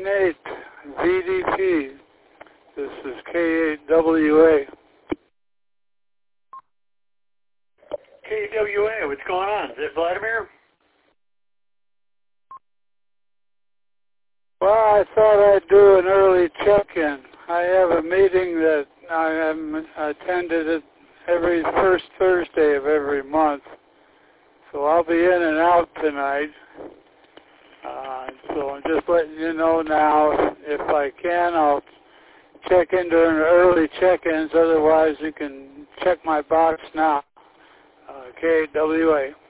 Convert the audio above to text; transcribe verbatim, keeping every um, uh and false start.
nine eight V D P. This is K eight W A. K W A, what's going on? Is it Vladimir? Well, I thought I'd do an early check-in. I have a meeting that I am attended it every first Thursday of every month. So I'll be in and out tonight. Uh, so I'm just letting you know now, if I can, I'll check in during the early check-ins. Otherwise, you can check my box now. Uh, K W A.